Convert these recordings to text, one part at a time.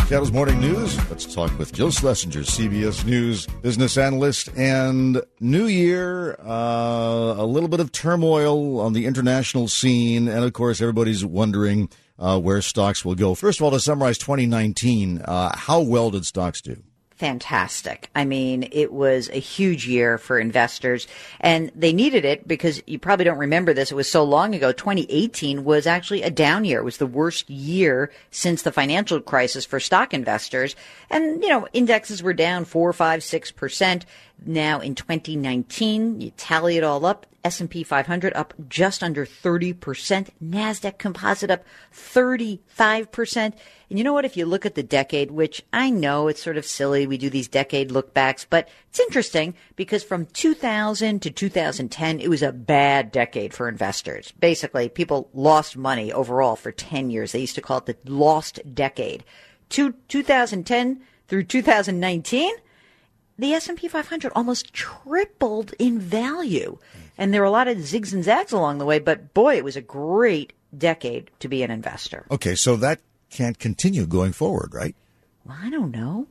Seattle's Morning News. Let's talk with Jill Schlesinger, CBS News business analyst. And New Year, a little bit of turmoil on the international scene. And, of course, everybody's wondering where stocks will go. First of all, to summarize 2019, how well did stocks do? Fantastic. I mean, it was a huge year for investors, and they needed it because you probably don't remember this. It was so long ago. 2018 was actually a down year. It was the worst year since the financial crisis for stock investors. And, indexes were down 4, 5, 6%. Now in 2019, you tally it all up, S&P 500 up just under 30%, NASDAQ Composite up 35%. And you know what? If you look at the decade, which I know it's sort of silly, we do these decade look backs, but it's interesting because from 2000 to 2010, it was a bad decade for investors. Basically, people lost money overall for 10 years. They used to call it the lost decade. 2010 through 2019, the S&P 500 almost tripled in value. And there were a lot of zigs and zags along the way, but boy, it was a great decade to be an investor. Okay, so that can't continue going forward, right? Well, I don't know.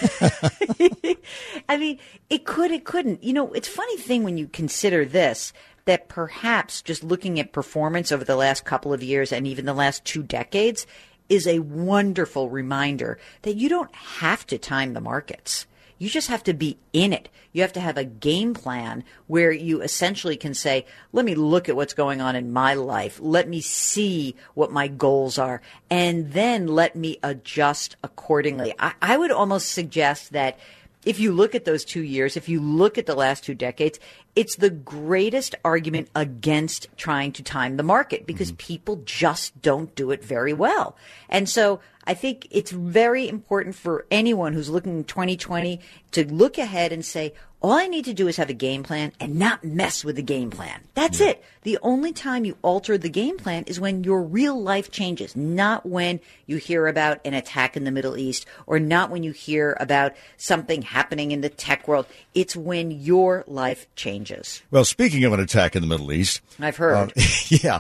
I mean, it could, it couldn't. It's a funny thing when you consider this, that perhaps just looking at performance over the last couple of years and even the last 2 decades is a wonderful reminder that you don't have to time the markets. You just have to be in it. You have to have a game plan where you essentially can say, let me look at what's going on in my life. Let me see what my goals are. And then let me adjust accordingly. I would almost suggest that if you look at those 2 years, if you look at the last 2 decades, it's the greatest argument against trying to time the market because people just don't do it very well. And so I think it's very important for anyone who's looking in 2020 to look ahead and say, all I need to do is have a game plan and not mess with the game plan. That's it. The only time you alter the game plan is when your real life changes, not when you hear about an attack in the Middle East or not when you hear about something happening in the tech world. It's when your life changes. Well, speaking of an attack in the Middle East. I've heard. Yeah.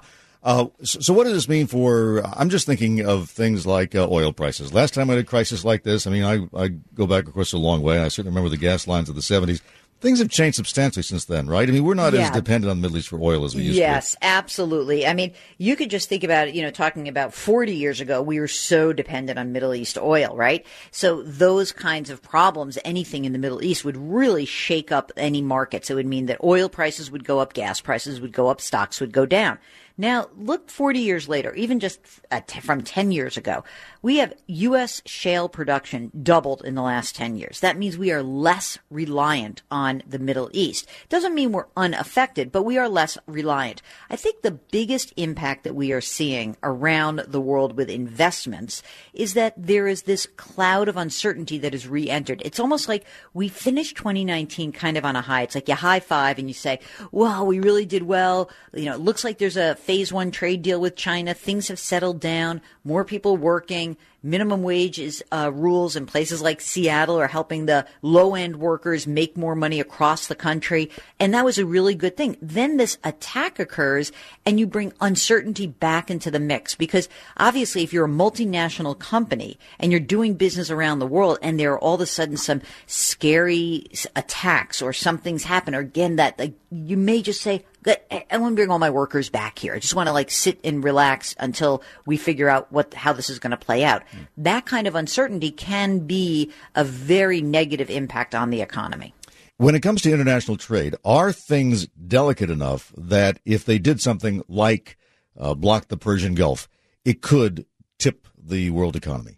So what does this mean for, I'm just thinking of things like oil prices. Last time I had a crisis like this, I mean, I go back, of course, a long way. I certainly remember the gas lines of the 70s. Things have changed substantially since then, right? I mean, we're not as dependent on the Middle East for oil as we used to be. Yes, absolutely. I mean, you could just think about it, talking about 40 years ago, we were so dependent on Middle East oil, right? So those kinds of problems, anything in the Middle East would really shake up any markets. It would mean that oil prices would go up, gas prices would go up, stocks would go down. Now, look 40 years later, even just from 10 years ago, we have U.S. shale production doubled in the last 10 years. That means we are less reliant on the Middle East. Doesn't mean we're unaffected, but we are less reliant. I think the biggest impact that we are seeing around the world with investments is that there is this cloud of uncertainty that is re-entered. It's almost like we finished 2019 kind of on a high. It's like you high five and you say, well, we really did well. It looks like there's a phase 1 trade deal with China. Things have settled down. More people working. Minimum wage rules in places like Seattle are helping the low-end workers make more money across the country. And that was a really good thing. Then this attack occurs and you bring uncertainty back into the mix because obviously if you're a multinational company and you're doing business around the world and there are all of a sudden some scary attacks or something's happened or again that you may just say, I want to bring all my workers back here. I just want to sit and relax until we figure out how this is going to play out. That kind of uncertainty can be a very negative impact on the economy. When it comes to international trade, are things delicate enough that if they did something like block the Persian Gulf, it could tip the world economy?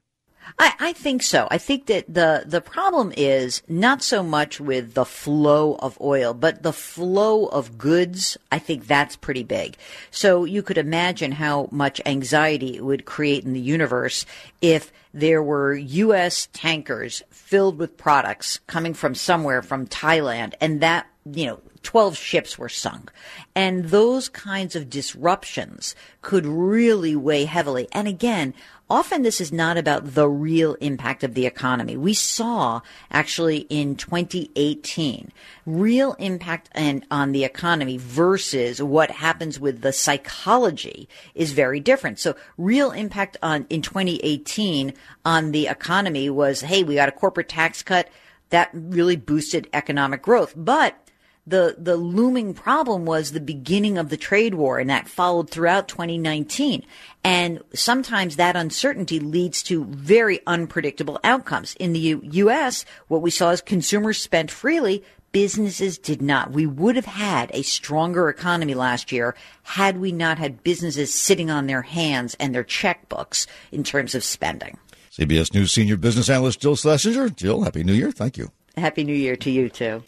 I think so. I think that the problem is not so much with the flow of oil, but the flow of goods. I think that's pretty big. So you could imagine how much anxiety it would create in the universe if there were U.S. tankers filled with products coming from somewhere, from Thailand, and that, 12 ships were sunk. And those kinds of disruptions could really weigh heavily. And again, often this is not about the real impact of the economy. We saw actually in 2018 real impact on the economy versus what happens with the psychology is very different. So real impact in 2018 on the economy was, hey, we got a corporate tax cut that really boosted economic growth. But the looming problem was the beginning of the trade war, and that followed throughout 2019. And sometimes that uncertainty leads to very unpredictable outcomes. In the U.S., what we saw is consumers spent freely, businesses did not. We would have had a stronger economy last year had we not had businesses sitting on their hands and their checkbooks in terms of spending. CBS News senior business analyst Jill Schlesinger. Jill, Happy New Year. Thank you. Happy New Year to you, too.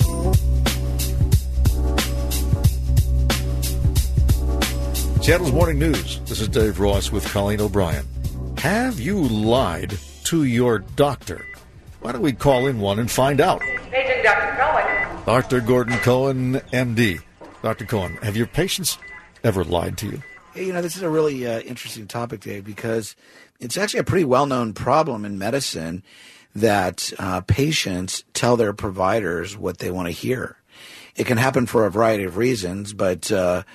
Seattle's Morning News. This is Dave Ross with Colleen O'Brien. Have you lied to your doctor? Why don't we call in one and find out? Agent Dr. Cohen. Dr. Gordon Cohen, MD. Dr. Cohen, have your patients ever lied to you? Hey, this is a really interesting topic, Dave, because it's actually a pretty well-known problem in medicine that patients tell their providers what they want to hear. It can happen for a variety of reasons, but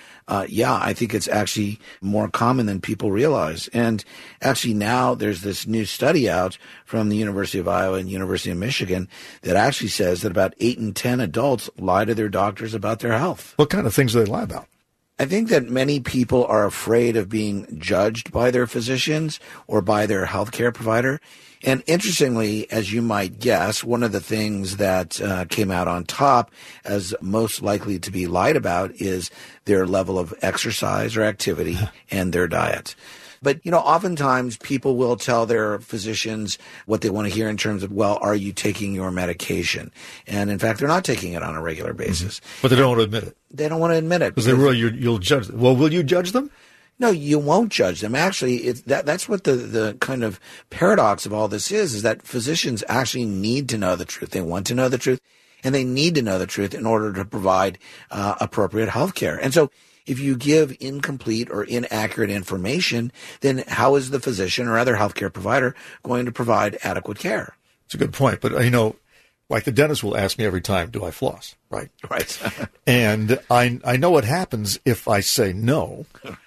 I think it's actually more common than people realize. And actually now there's this new study out from the University of Iowa and University of Michigan that actually says that about 8 in 10 adults lie to their doctors about their health. What kind of things do they lie about? I think that many people are afraid of being judged by their physicians or by their healthcare provider. And interestingly, as you might guess, one of the things that came out on top as most likely to be lied about is their level of exercise or activity and their diet. But, oftentimes people will tell their physicians what they want to hear in terms of, well, are you taking your medication? And in fact, they're not taking it on a regular basis. But they don't want to admit it. They don't want to admit it. Because you'll judge them. Well, will you judge them? No, you won't judge them. Actually, that's what the kind of paradox of all this is that physicians actually need to know the truth. They want to know the truth, and they need to know the truth in order to provide appropriate health care. And so if you give incomplete or inaccurate information, then how is the physician or other healthcare provider going to provide adequate care? It's a good point. But, like the dentist will ask me every time, do I floss? Right. Right. And I know what happens if I say no.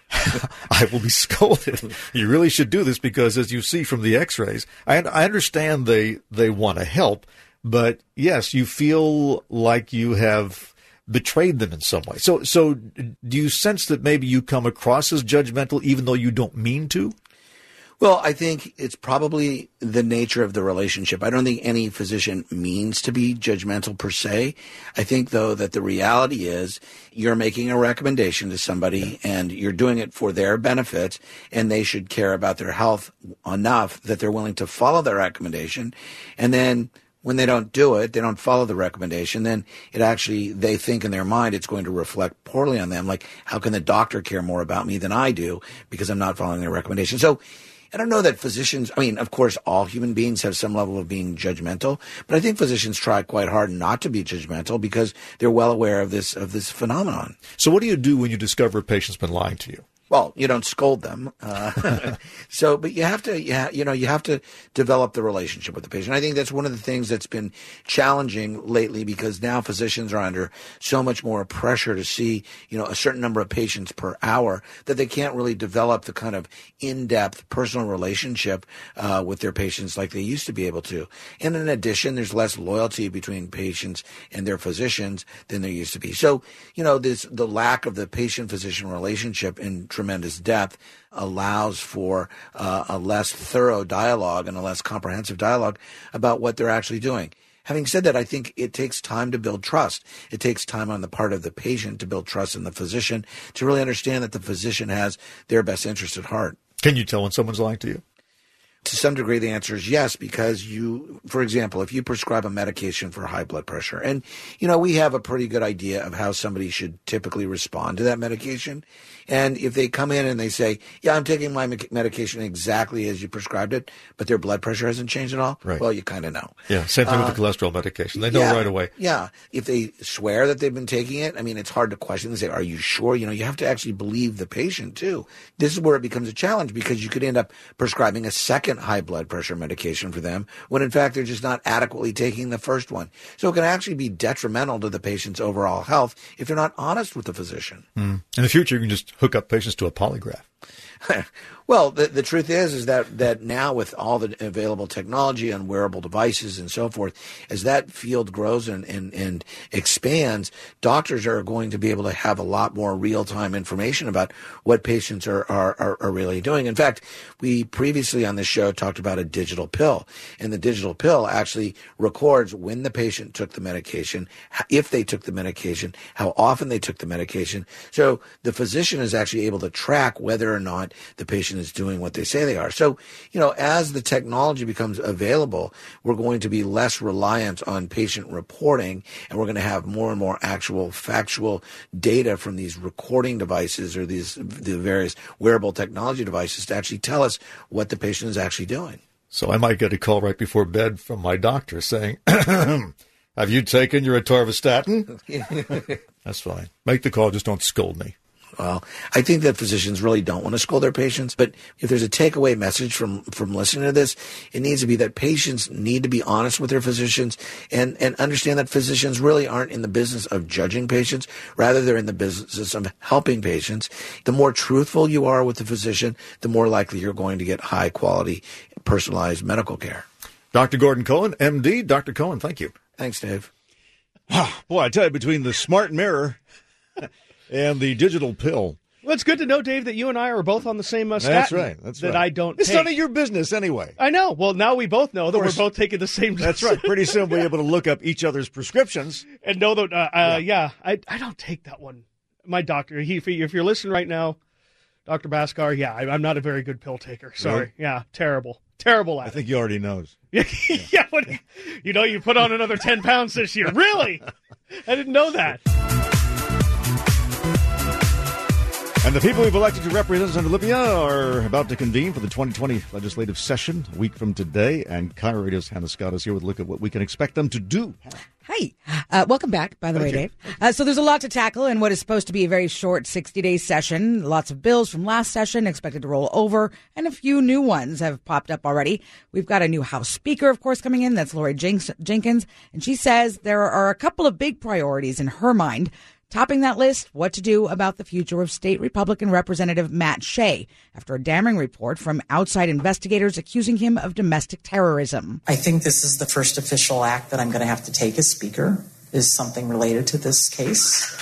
I will be scolded. You really should do this because, as you see from the x-rays, I understand they want to help, but yes, you feel like you have betrayed them in some way. So do you sense that maybe you come across as judgmental even though you don't mean to? Well, I think it's probably the nature of the relationship. I don't think any physician means to be judgmental per se. I think, though, that the reality is you're making a recommendation to somebody and you're doing it for their benefit, and they should care about their health enough that they're willing to follow their recommendation. And then when they don't do it, they don't follow the recommendation, then they think in their mind it's going to reflect poorly on them. Like, how can the doctor care more about me than I do because I'm not following their recommendation? So I don't know that physicians, of course, all human beings have some level of being judgmental, but I think physicians try quite hard not to be judgmental because they're well aware of this phenomenon. So what do you do when you discover a patient's been lying to you? Well, you don't scold them. But you have to develop the relationship with the patient. I think that's one of the things that's been challenging lately because now physicians are under so much more pressure to see, a certain number of patients per hour that they can't really develop the kind of in-depth personal relationship with their patients like they used to be able to. And in addition, there's less loyalty between patients and their physicians than there used to be. So, the lack of the patient-physician relationship in tremendous depth allows for a less thorough dialogue and a less comprehensive dialogue about what they're actually doing. Having said that, I think it takes time to build trust. It takes time on the part of the patient to build trust in the physician, to really understand that the physician has their best interest at heart. Can you tell when someone's lying to you? To some degree, the answer is yes, because for example, if you prescribe a medication for high blood pressure, and, we have a pretty good idea of how somebody should typically respond to that medication. And if they come in and they say, yeah, I'm taking my medication exactly as you prescribed it, but their blood pressure hasn't changed at all, right. Well, you kind of know. Yeah, same thing with the cholesterol medication. They know right away. Yeah. If they swear that they've been taking it, it's hard to question. They say, are you sure? You have to actually believe the patient, too. This is where it becomes a challenge, because you could end up prescribing a second high blood pressure medication for them when, in fact, they're just not adequately taking the first one. So it can actually be detrimental to the patient's overall health if they're not honest with the physician. In the future, you can just hook up patients to a polygraph. Well, the truth is that now with all the available technology and wearable devices and so forth, as that field grows and expands, doctors are going to be able to have a lot more real-time information about what patients are really doing. In fact, we previously on this show talked about a digital pill, and the digital pill actually records when the patient took the medication, if they took the medication, how often they took the medication. So the physician is actually able to track whether or not the patient is doing what they say they are. So, as the technology becomes available, we're going to be less reliant on patient reporting, and we're going to have more and more actual factual data from these recording devices or the various wearable technology devices to actually tell us what the patient is actually doing. So I might get a call right before bed from my doctor saying, have you taken your atorvastatin? That's fine. Make the call, just don't scold me. Well, I think that physicians really don't want to scold their patients, but if there's a takeaway message from listening to this, it needs to be that patients need to be honest with their physicians and understand that physicians really aren't in the business of judging patients. Rather, they're in the business of helping patients. The more truthful you are with the physician, the more likely you're going to get high quality, personalized medical care. Dr. Gordon Cohen, MD. Dr. Cohen, thank you. Thanks, Dave. Boy, I tell you, between the smart mirror and the digital pill. Well, it's good to know, Dave, that you and I are both on the same statin. That's right. That's that right. I don't It's take. none of your business anyway. I know. Well, now we both know that we're both taking the same. That's right. Pretty soon we'll be able to look up each other's prescriptions. And know that, I don't take that one. My doctor, if you're listening right now, Dr. Bhaskar, I'm not a very good pill taker. Sorry. Really? Yeah, terrible. Terrible at I think he already knows. Yeah, you put on another 10 pounds this year. Really? I didn't know that. And the people we've elected to represent us under Libya are about to convene for the 2020 legislative session a week from today. And KIRO Radio's Hannah Scott is here with a look at what we can expect them to do. Hi. Welcome back, by the way, Dave. So there's a lot to tackle in what is supposed to be a very short 60-day session. Lots of bills from last session expected to roll over, and a few new ones have popped up already. We've got a new House Speaker, of course, coming in. That's Lori Jenkins. And she says there are a couple of big priorities in her mind. Topping that list, what to do about the future of state Republican Representative Matt Shea after a damning report from outside investigators accusing him of domestic terrorism. I think this is the first official act that I'm going to have to take as Speaker, is something related to this case.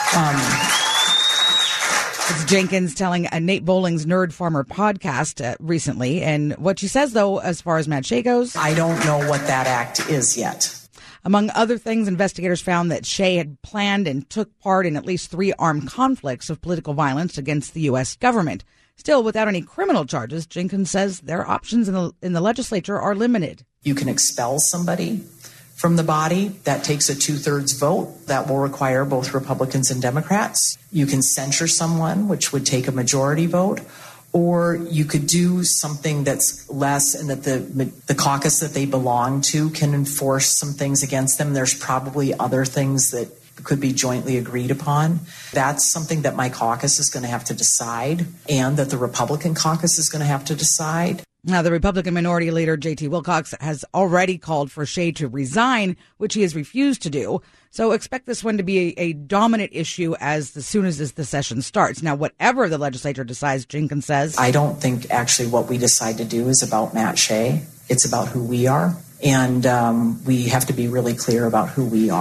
It's Jenkins telling Nate Bowling's Nerd Farmer podcast recently. And what she says, though, as far as Matt Shea goes, I don't know what that act is yet. Among other things, investigators found that Shea had planned and took part in at least 3 armed conflicts of political violence against the U.S. government. Still, without any criminal charges, Jenkins says their options in the legislature are limited. You can expel somebody from the body. That takes a 2/3 vote. That will require both Republicans and Democrats. You can censure someone, which would take a majority vote. Or you could do something that's less, and that the caucus that they belong to can enforce some things against them. There's probably other things that could be jointly agreed upon. That's something that my caucus is going to have to decide, and that the Republican caucus is going to have to decide. Now, the Republican Minority Leader, J.T. Wilcox, has already called for Shea to resign, which he has refused to do. So expect this one to be a dominant issue as soon as the session starts. Now, whatever the legislature decides, Jenkins says, I don't think actually what we decide to do is about Matt Shea. It's about who we are. And we have to be really clear about who we are.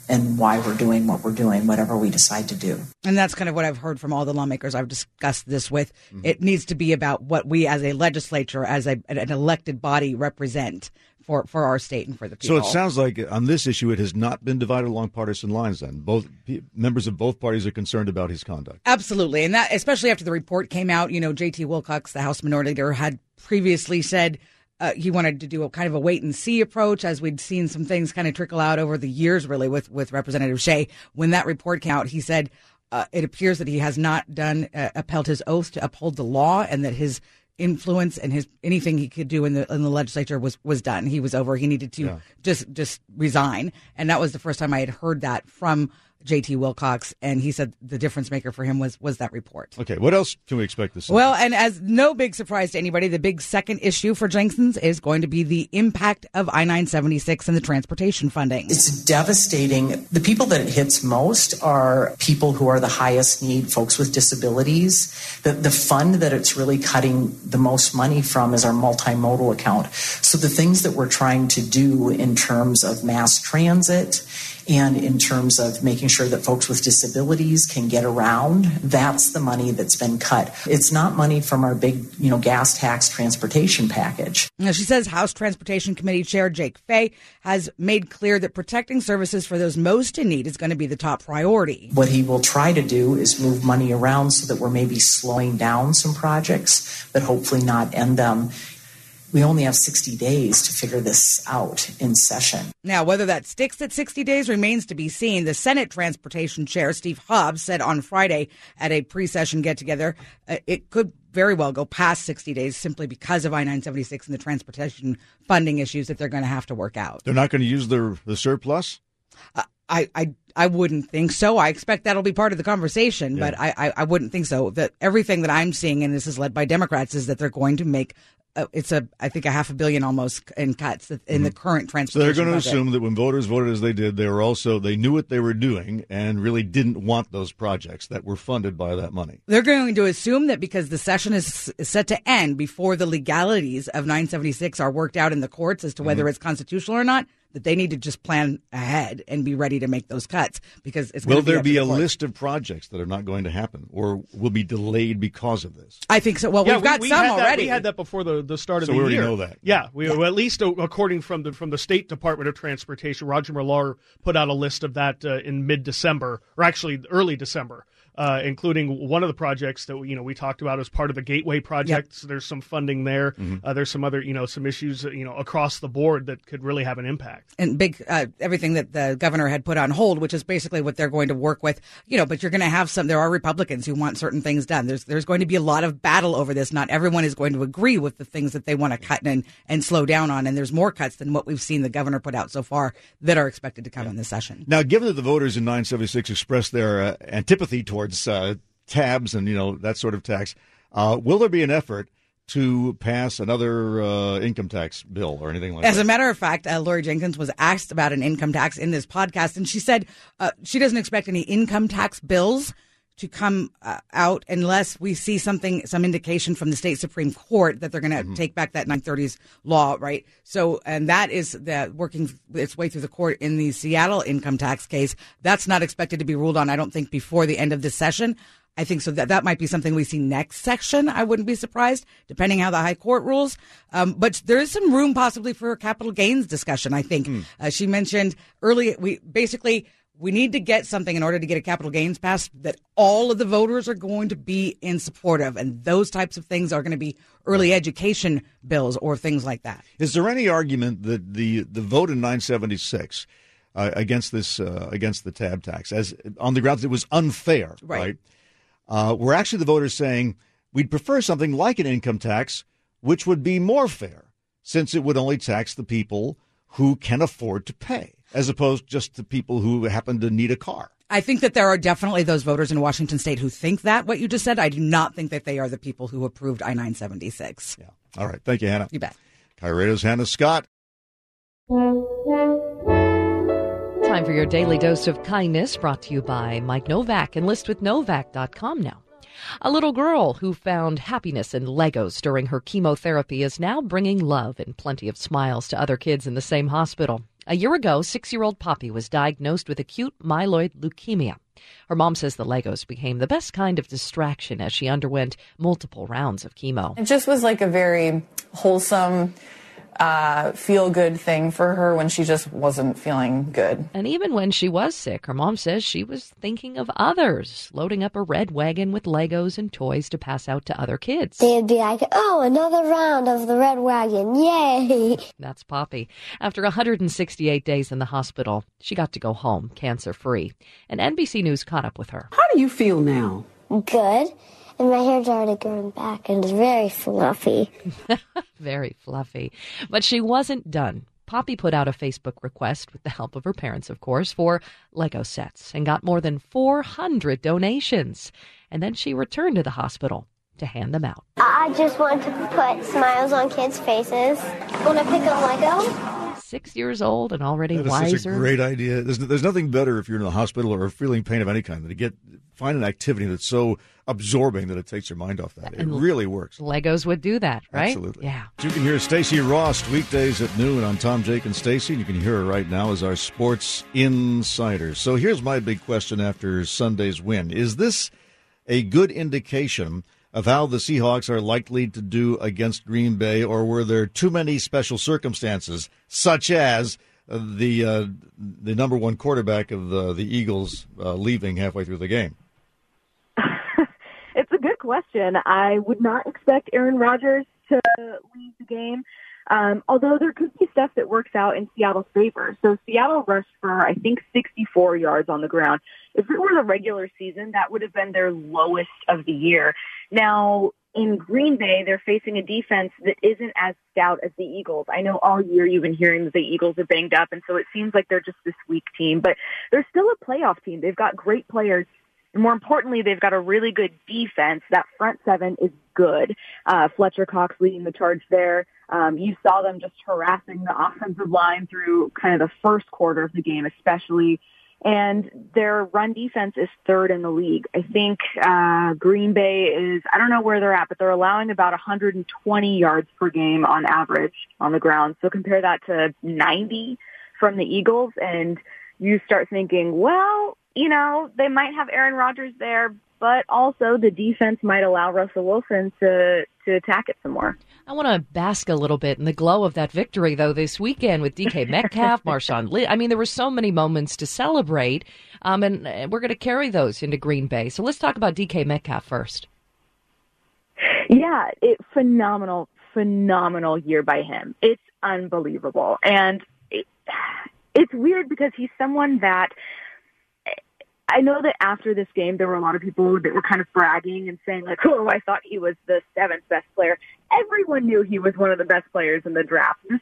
and why we're doing what we're doing, whatever we decide to do. And that's kind of what I've heard from all the lawmakers I've discussed this with. It needs to be about what we as a legislature, as an elected body, represent for our state and for the people. So it sounds like on this issue, it has not been divided along partisan lines then. Both members of both parties are concerned about his conduct. Absolutely. And that, especially after the report came out, J.T. Wilcox, the House Minority Leader, had previously said he wanted to do a kind of a wait and see approach, as we'd seen some things kind of trickle out over the years, really, with Representative Shea. When that report came out, he said it appears that he has not upheld his oath to uphold the law, and that his influence and anything he could do in the legislature was done. He was over. He needed to just resign. And that was the first time I had heard that from J.T. Wilcox, and he said the difference maker for him was that report. Okay, what else can we expect this? Well, and as no big surprise to anybody, the big second issue for Jenkins is going to be the impact of I-976 and the transportation funding. It's devastating. The people that it hits most are people who are the highest need, folks with disabilities. The fund that it's really cutting the most money from is our multimodal account. So the things that we're trying to do in terms of mass transit and in terms of making sure that folks with disabilities can get around, that's the money that's been cut. It's not money from our big, gas tax transportation package. Now, she says House Transportation Committee Chair Jake Fay has made clear that protecting services for those most in need is going to be the top priority. What he will try to do is move money around so that we're maybe slowing down some projects, but hopefully not end them. We only have 60 days to figure this out in session. Now, whether that sticks at 60 days remains to be seen. The Senate Transportation Chair, Steve Hobbs, said on Friday at a pre-session get-together, it could very well go past 60 days simply because of I-976 and the transportation funding issues that they're going to have to work out. They're not going to use the surplus? I wouldn't think so. I expect that'll be part of the conversation, but I wouldn't think so. That everything that I'm seeing, and this is led by Democrats, is that they're going to make I think $500 million almost in cuts in the current transportation. So they're going to budget. assume that when voters voted as they did, they knew what they were doing and really didn't want those projects that were funded by that money. They're going to assume that because the session is set to end before the legalities of 976 are worked out in the courts as to whether it's constitutional or not, that they need to just plan ahead and be ready to make those cuts, because it's going to be Will there be a court. list of projects that are not going to happen or will be delayed because of this? I think so. Well, we've got some already. We had that before the start of So the we year. already know that. Yeah, well, at least according from the State Department of Transportation, Roger Millar put out a list of that in mid-December, or actually early December. Including one of the projects that we talked about as part of the Gateway project. Yep. So there's some funding there. There's some other some issues across the board that could really have an impact. And big everything that the governor had put on hold, which is basically what they're going to work with. But you're going to have there are Republicans who want certain things done. There's going to be a lot of battle over this. Not everyone is going to agree with the things that they want to cut and slow down on. And there's more cuts than what we've seen the governor put out so far that are expected to come in this session. Now, given that the voters in 976 expressed their antipathy towards tabs and that sort of tax, will there be an effort to pass another income tax bill or anything like that? As a matter of fact, Lori Jenkins was asked about an income tax in this podcast, and she said she doesn't expect any income tax bills to come out unless we see some indication from the state Supreme Court that they're going to take back that 930s law, right? So, and that is working its way through the court in the Seattle income tax case. That's not expected to be ruled on, I don't think, before the end of this session. I think so that might be something we see next section. I wouldn't be surprised, depending how the high court rules. But there is some room possibly for a capital gains discussion, I think. She mentioned earlier, we need to get something in order to get a capital gains passed that all of the voters are going to be in support of. And those types of things are going to be early education bills or things like that. Is there any argument that the vote in 976 against the tab tax, as on the grounds it was unfair, right? Were actually the voters saying we'd prefer something like an income tax, which would be more fair, since it would only tax the people who can afford to pay, as opposed just to people who happen to need a car. I think that there are definitely those voters in Washington State who think that, what you just said. I do not think that they are the people who approved I-976. Yeah. All right. Thank you, Hannah. You bet. KIRO's Hannah Scott. Time for your daily dose of kindness, brought to you by Mike Novak. Enlistwithnovak.com now. A little girl who found happiness in Legos during her chemotherapy is now bringing love and plenty of smiles to other kids in the same hospital. A year ago, 6-year-old Poppy was diagnosed with acute myeloid leukemia. Her mom says the Legos became the best kind of distraction as she underwent multiple rounds of chemo. It just was like a very wholesome, feel-good thing for her when she just wasn't feeling good. And even when she was sick, her mom says she was thinking of others, loading up a red wagon with Legos and toys to pass out to other kids. They'd be like, oh, another round of the red wagon, yay! That's Poppy. After 168 days in the hospital, she got to go home, cancer-free. And NBC News caught up with her. How do you feel now? Good. And my hair's already growing back, and it's very fluffy. Very fluffy. But she wasn't done. Poppy put out a Facebook request, with the help of her parents, of course, for Lego sets and got more than 400 donations. And then she returned to the hospital to hand them out. I just want to put smiles on kids' faces. Want to pick a Lego? 6 years old and already that is wiser. Such a great idea. There's nothing better if you're in the hospital or feeling pain of any kind than to find an activity that's so absorbing that it takes your mind off that. It really works. Legos would do that, right? Absolutely. Yeah. You can hear Stacey Rost weekdays at noon on Tom, Jake, and Stacey. And you can hear her right now as our sports insider. So here's my big question after Sunday's win. Is this a good indication of how the Seahawks are likely to do against Green Bay, or were there too many special circumstances, such as the number one quarterback of the Eagles leaving halfway through the game? It's a good question. I would not expect Aaron Rodgers to leave the game, although there could be stuff that works out in Seattle's favor. So Seattle rushed for, I think, 64 yards on the ground. If it were the regular season, that would have been their lowest of the year. Now, in Green Bay, they're facing a defense that isn't as stout as the Eagles. I know all year you've been hearing that the Eagles are banged up, and so it seems like they're just this weak team. But they're still a playoff team. They've got great players. And more importantly, they've got a really good defense. That front seven is good. Fletcher Cox leading the charge there. You saw them just harassing the offensive line through kind of the first quarter of the game, especially. And their run defense is third in the league. I think Green Bay is, I don't know where they're at, but they're allowing about 120 yards per game on average on the ground. So compare that to 90 from the Eagles, and you start thinking, well, you know, they might have Aaron Rodgers there, but also the defense might allow Russell Wilson to attack it some more. I want to bask a little bit in the glow of that victory, though, this weekend with DK Metcalf, Marshawn Lynch. I mean, there were so many moments to celebrate, and we're going to carry those into Green Bay. So let's talk about DK Metcalf first. Yeah, phenomenal year by him. It's unbelievable. And it's weird because he's someone that I know that after this game, there were a lot of people that were kind of bragging and saying, like, oh, I thought he was the seventh best player. Everyone knew he was one of the best players in the draft. His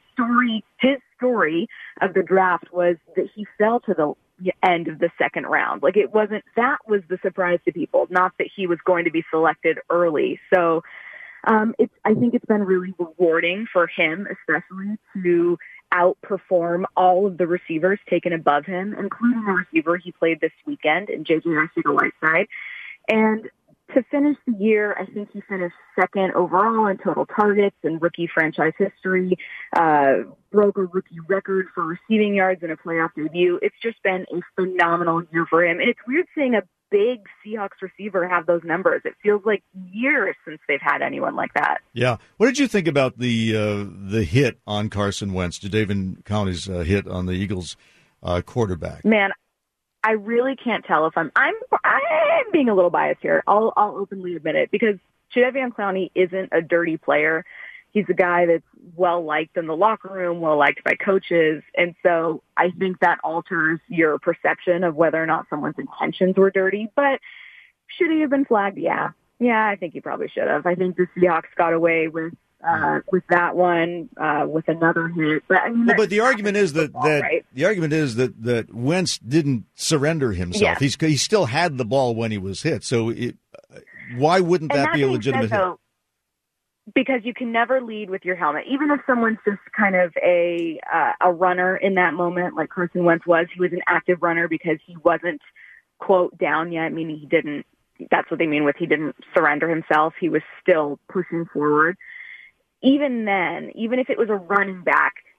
story of the draft was that he fell to the end of the second round. Like, that was the surprise to people, not that he was going to be selected early. So I think it's been really rewarding for him, especially, to outperform all of the receivers taken above him, including the receiver he played this weekend in J.J. Arcega-Whiteside. And to finish the year, I think he finished second overall in total targets in rookie franchise history, broke a rookie record for receiving yards in a playoff debut. It's just been a phenomenal year for him. And it's weird seeing a big Seahawks receiver have those numbers. It feels like years since they've had anyone like that. Yeah. What did you think about the hit on Carson Wentz, Jadeveon Clowney's hit on the Eagles quarterback? Man, I really can't tell if I'm being a little biased here. I'll openly admit it, because Jadeveon Clowney isn't a dirty player. He's a guy that's well-liked in the locker room, well-liked by coaches. And so I think that alters your perception of whether or not someone's intentions were dirty. But should he have been flagged? Yeah, I think he probably should have. I think the Seahawks got away with that one, with another hit. But I mean, well, but the argument is right? The argument is that Wentz didn't surrender himself. Yes. He still had the ball when he was hit. So why wouldn't that be a legitimate hit? Because you can never lead with your helmet. Even if someone's just kind of a runner in that moment, like Carson Wentz was, he was an active runner because he wasn't, quote, down yet, meaning he didn't, that's what they mean with he didn't surrender himself. He was still pushing forward. Even then, even if it was a running back,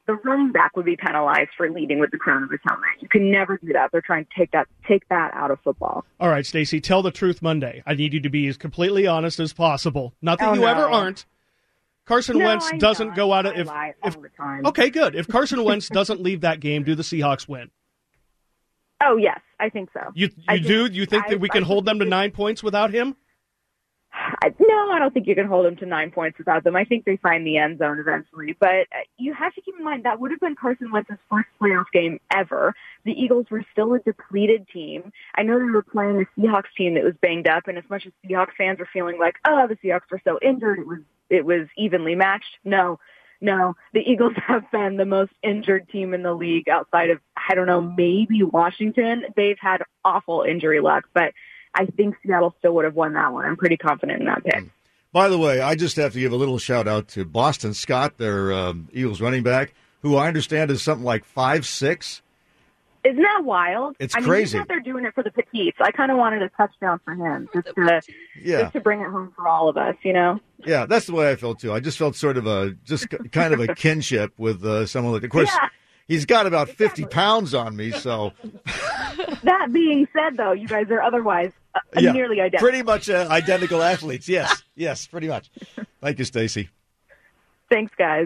the running back would be penalized for leading with the crown of his helmet. You can never do that. They're trying to take that out of football. All right, Stacey, tell the truth Monday. I need you to be as completely honest as possible. Not that you ever aren't. Carson Wentz doesn't go out of... I lie all the time. Okay, good. If Carson Wentz doesn't leave that game, do the Seahawks win? Oh, yes, I think so. You do? You think that we can hold them to 9 points without him? No, I don't think you can hold them to 9 points without them. I think they find the end zone eventually. But you have to keep in mind that would have been Carson Wentz's first playoff game ever. The Eagles were still a depleted team. I know they were playing a Seahawks team that was banged up, and as much as Seahawks fans were feeling like, oh, the Seahawks were so injured, it was evenly matched. No, the Eagles have been the most injured team in the league outside of, I don't know, maybe Washington. They've had awful injury luck, but I think Seattle still would have won that one. I'm pretty confident in that pick. By the way, I just have to give a little shout out to Boston Scott, their Eagles running back, who I understand is something like 5'6". Isn't that wild? It's He's crazy. out there doing it for the petites. I kind of wanted a touchdown for him, just to bring it home for all of us, you know? Yeah, that's the way I felt, too. I just felt sort of kind of a kinship with someone like, of course, he's got about 50 pounds on me, so. That being said, though, you guys are otherwise nearly identical. Pretty much identical athletes, yes. Yes, pretty much. Thank you, Stacey. Thanks, guys.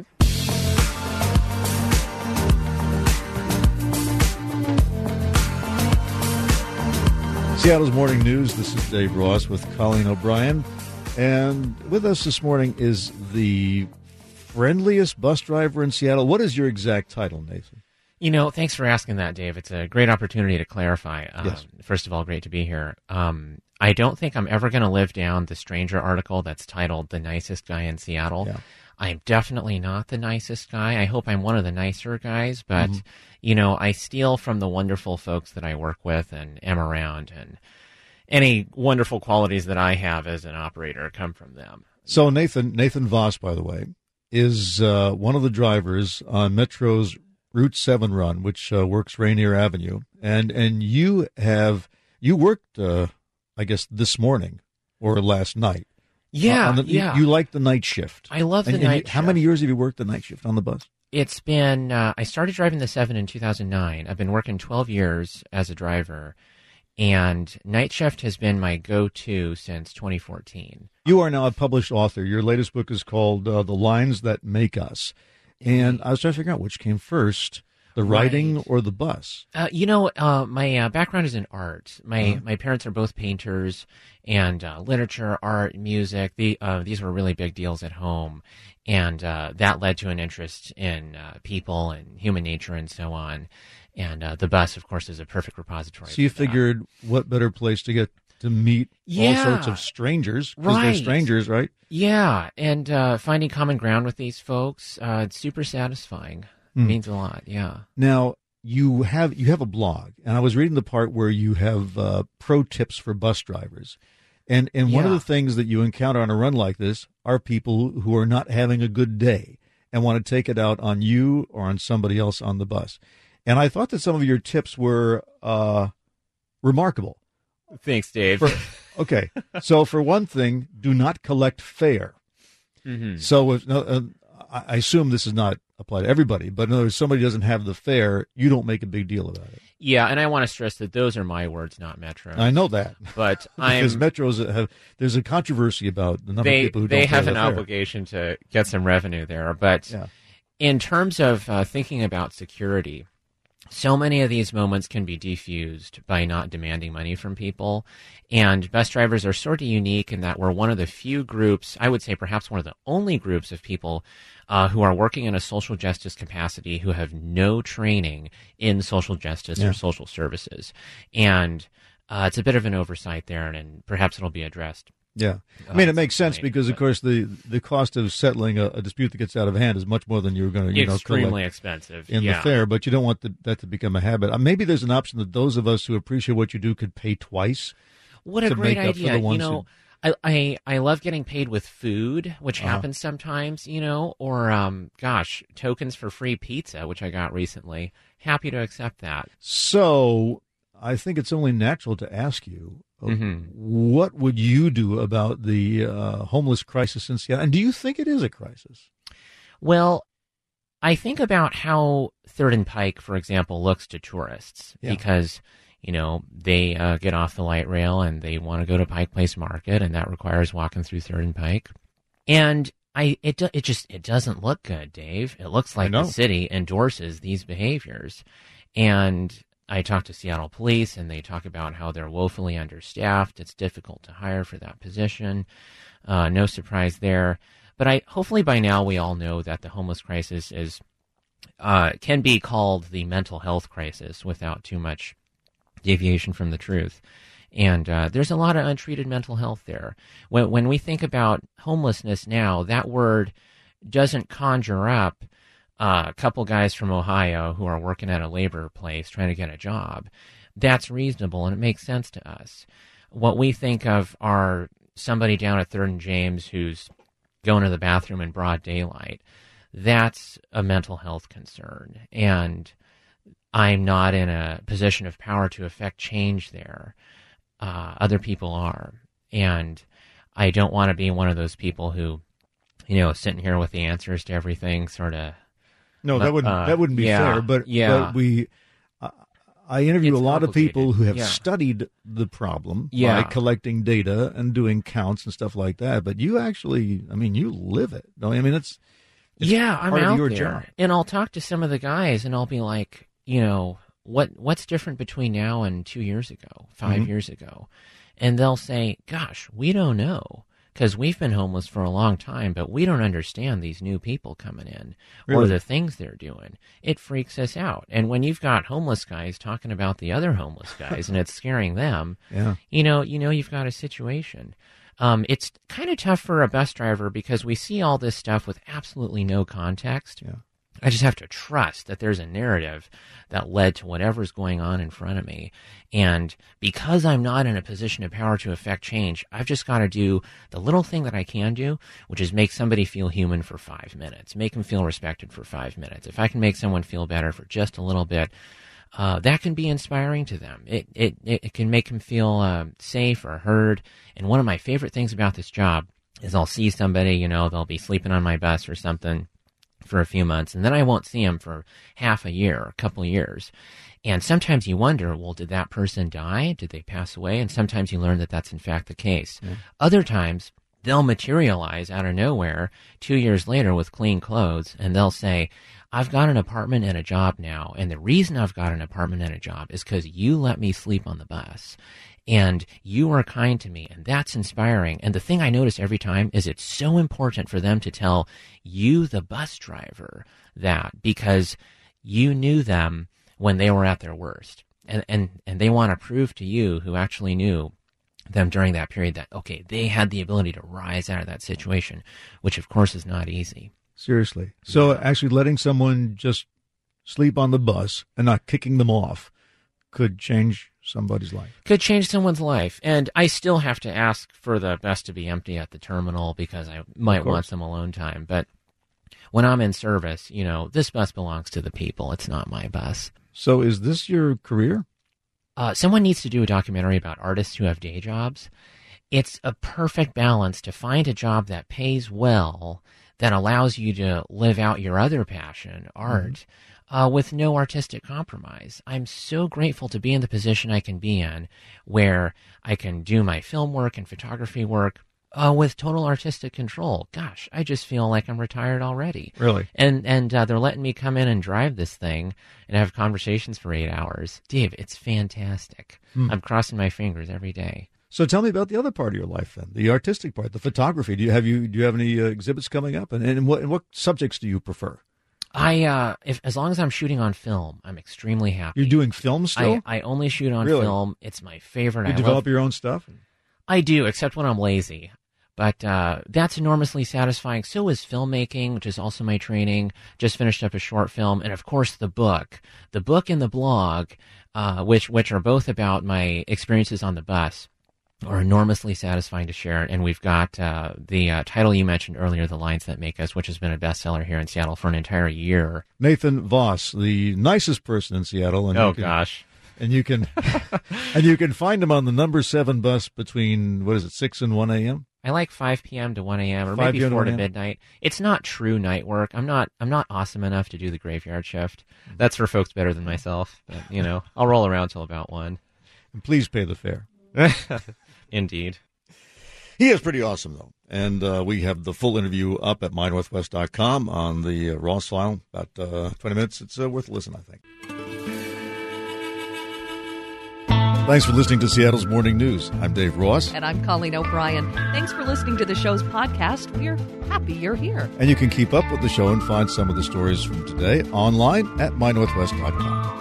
Seattle's Morning News. This is Dave Ross with Colleen O'Brien. And with us this morning is the friendliest bus driver in Seattle. What is your exact title, Nathan? Thanks for asking that, Dave. It's a great opportunity to clarify. Yes. First of all, great to be here. I don't think I'm ever going to live down the Stranger article that's titled The Nicest Guy in Seattle. Yeah. I'm definitely not the nicest guy. I hope I'm one of the nicer guys, but, I steal from the wonderful folks that I work with and am around, and any wonderful qualities that I have as an operator come from them. So Nathan Voss, by the way, is one of the drivers on Metro's Route 7 run, which works Rainier Avenue. And you worked, I guess, this morning or last night. Yeah, You like the night shift. I love the night shift. How many years have you worked the night shift on the bus? It's been, I started driving the 7 in 2009. I've been working 12 years as a driver, and night shift has been my go-to since 2014. You are now a published author. Your latest book is called The Lines That Make Us. And I was trying to figure out which came first, the writing or the bus. My background is in art. My parents are both painters, and literature, art, music. These were really big deals at home, and that led to an interest in people and human nature and so on. And the bus, of course, is a perfect repository. So you figured, what better place to get to meet all sorts of strangers, because they're strangers, right? Yeah, and finding common ground with these folks, it's super satisfying. It means a lot, yeah. Now, you have a blog, and I was reading the part where you have pro tips for bus drivers. And one of the things that you encounter on a run like this are people who are not having a good day and want to take it out on you or on somebody else on the bus. And I thought that some of your tips were remarkable. Thanks, Dave. Okay. So for one thing, do not collect fare. Mm-hmm. So I assume this is not apply to everybody, but in other words, somebody doesn't have the fare, you don't make a big deal about it. Yeah, and I want to stress that those are my words, not Metro. I know that, but because Metros there's a controversy about the number of people who don't they have pay an the fare. obligation to get some revenue there. But in terms of thinking about security, so many of these moments can be defused by not demanding money from people. And bus drivers are sort of unique in that we're one of the few groups, I would say perhaps one of the only groups of people who are working in a social justice capacity who have no training in social justice or social services. And it's a bit of an oversight there, and perhaps it'll be addressed. Yeah. I mean, it makes sense because, of course, the cost of settling a dispute that gets out of hand is much more than you're going to extremely expensive in the fare, but you don't want that to become a habit. Maybe there's an option that those of us who appreciate what you do could pay twice. What a great idea. I love getting paid with food, which happens sometimes, or, tokens for free pizza, which I got recently. Happy to accept that. So I think it's only natural to ask you, what would you do about the homeless crisis in Seattle? And do you think it is a crisis? Well, I think about how Third and Pike, for example, looks to tourists because, they get off the light rail and they want to go to Pike Place Market, and that requires walking through Third and Pike. And it doesn't look good, Dave. It looks like the city endorses these behaviors. And I talked to Seattle police, and they talk about how they're woefully understaffed. It's difficult to hire for that position. No surprise there. But hopefully by now we all know that the homeless crisis can be called the mental health crisis without too much deviation from the truth. And there's a lot of untreated mental health there. When we think about homelessness now, that word doesn't conjure up a couple guys from Ohio who are working at a labor place trying to get a job. That's reasonable, and it makes sense to us. What we think of are somebody down at 3rd and James who's going to the bathroom in broad daylight. That's a mental health concern, and I'm not in a position of power to affect change there. Other people are, and I don't want to be one of those people who, sitting here with the answers to everything, sort of. No, that wouldn't be fair. But I interview a lot of people who have studied the problem by collecting data and doing counts and stuff like that. But you actually, you live it. I mean, it's I'm part out of your there, job. and I'll talk to some of the guys, and I'll be like, what's different between now and 2 years ago, 5 years ago, and they'll say, "Gosh, we don't know." Because we've been homeless for a long time, but we don't understand these new people coming in or the things they're doing. It freaks us out. And when you've got homeless guys talking about the other homeless guys and it's scaring them, you've got a situation. It's kind of tough for a bus driver because we see all this stuff with absolutely no context. Yeah. I just have to trust that there's a narrative that led to whatever's going on in front of me. And because I'm not in a position of power to affect change, I've just got to do the little thing that I can do, which is make somebody feel human for 5 minutes, make them feel respected for 5 minutes. If I can make someone feel better for just a little bit, that can be inspiring to them. It can make them feel safe or heard. And one of my favorite things about this job is I'll see somebody, they'll be sleeping on my bus or something for a few months, and then I won't see them for half a year or a couple of years. And sometimes you wonder, well, did that person die? Did they pass away? And sometimes you learn that that's in fact the case. Yeah. Other times, they'll materialize out of nowhere 2 years later with clean clothes, and they'll say, I've got an apartment and a job now, and the reason I've got an apartment and a job is because you let me sleep on the bus. And you are kind to me, and that's inspiring. And the thing I notice every time is it's so important for them to tell you, the bus driver, that because you knew them when they were at their worst. And they want to prove to you, who actually knew them during that period, that, okay, they had the ability to rise out of that situation, which, of course, is not easy. Seriously. So actually letting someone just sleep on the bus and not kicking them off could change somebody's life. Could change someone's life. And I still have to ask for the bus to be empty at the terminal because I might want some alone time. But when I'm in service, this bus belongs to the people. It's not my bus. So is this your career? Someone needs to do a documentary about artists who have day jobs. It's a perfect balance to find a job that pays well, that allows you to live out your other passion, art, with no artistic compromise. I'm so grateful to be in the position I can be in, where I can do my film work and photography work with total artistic control. Gosh, I just feel like I'm retired already. Really? And they're letting me come in and drive this thing and have conversations for 8 hours. Dave, it's fantastic. I'm crossing my fingers every day. So tell me about the other part of your life then, the artistic part, the photography. Do you have any exhibits coming up, and what subjects do you prefer? As long as I'm shooting on film, I'm extremely happy. You're doing film still? I only shoot on film. It's my favorite. You develop your own stuff? I do, except when I'm lazy. But that's enormously satisfying. So is filmmaking, which is also my training. Just finished up a short film. And, of course, the book and the blog, which are both about my experiences on the bus, are enormously satisfying to share. And we've got the title you mentioned earlier, The Lines That Make Us, which has been a bestseller here in Seattle for an entire year. Nathan Voss, the nicest person in Seattle. And gosh. And you can find him on the number 7 bus between, 6 and 1 a.m.? I like 5 p.m. to 1 a.m. or 5 maybe p.m. to 4 to 1 a.m. midnight. It's not true night work. I'm not awesome enough to do the graveyard shift. That's for folks better than myself. But, I'll roll around till about 1. And please pay the fare. Indeed. He is pretty awesome, though. And we have the full interview up at mynorthwest.com on the Ross file. About 20 minutes. It's worth a listen, I think. Thanks for listening to Seattle's Morning News. I'm Dave Ross. And I'm Colleen O'Brien. Thanks for listening to the show's podcast. We're happy you're here. And you can keep up with the show and find some of the stories from today online at mynorthwest.com.